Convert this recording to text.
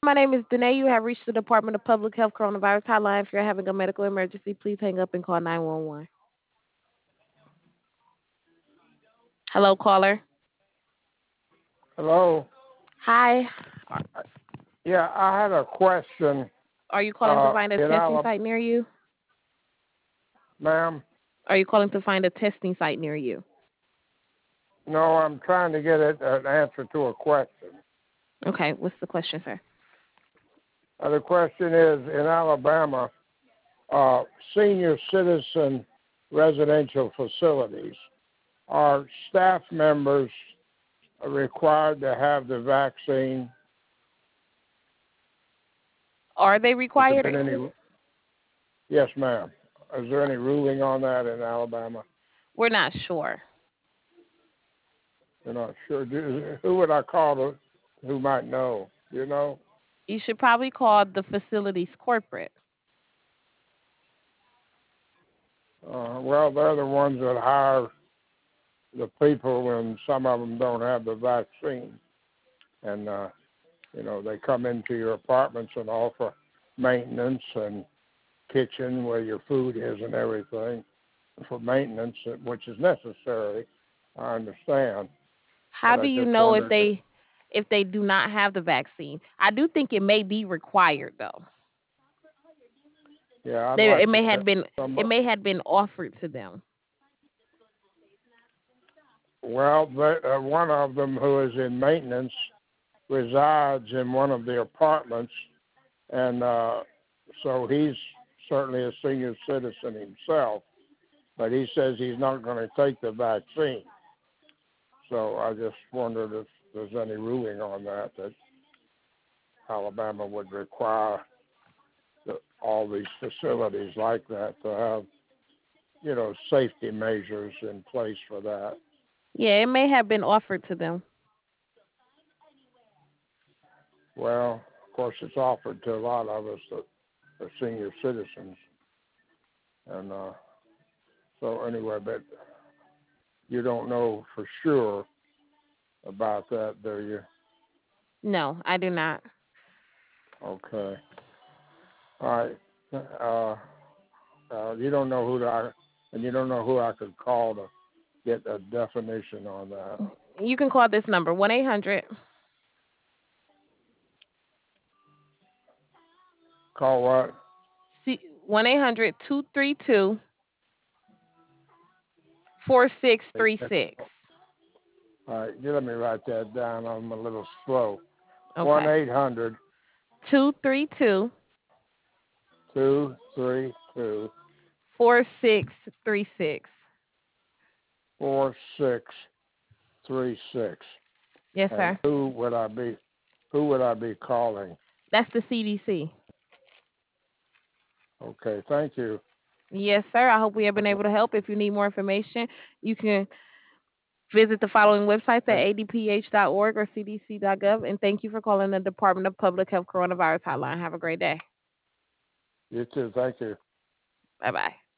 my name is Danae. You have reached the Department of Public Health Coronavirus Hotline. If you're having a medical emergency, please hang up and call 911. Hello, caller. Hello. Hi. Yeah, I had a question. Are you calling to find a In testing Alabama, site near you? ma'am. Are you calling to find a testing site near you? No, I'm trying to get an answer to a question. Okay, what's the question, sir? The question is, in Alabama, senior citizen residential facilities, are staff members required to have the vaccine? Are they Has there required? been any? Yes, ma'am. Is there any ruling on that in Alabama? We're not sure. You're not sure. Who would I call who might know? You know? You should probably call the facilities corporate. Well, they're the ones that hire the people, and some of them don't have the vaccine. And, they come into your apartments and offer maintenance and kitchen where your food is and everything for maintenance, which is necessary. I understand. How But do I you just know wondered if they do not have the vaccine? I do think it may be required though. yeah, I'd It like to may tell have been some. it may have been offered to them. Well, one of them who is in maintenance resides in one of the apartments, and so he's certainly a senior citizen himself, but he says he's not going to take the vaccine. So I just wondered if there's any ruling on that Alabama would require all these facilities like that to have, safety measures in place for that. Yeah, it may have been offered to them. Well, of course, it's offered to a lot of us that are senior citizens. And so anyway, but you don't know for sure about that, do you? No, I do not. Okay. All right. You don't know and you don't know who I could call to get a definition on that. You can call this number 1-800. Call what? 1-800-232-4636. All right. You let me write that down. I'm a little slow. Okay. 1-800 232 232 4636. 4636. Yes, And sir. who would I be? Who would I be calling? That's the CDC. Okay, thank you. Yes, sir. I hope we have been able to help. If you need more information, you can visit the following websites at adph.org or cdc.gov. And thank you for calling the Department of Public Health Coronavirus Hotline. Have a great day. You too. Thank you. Bye-bye.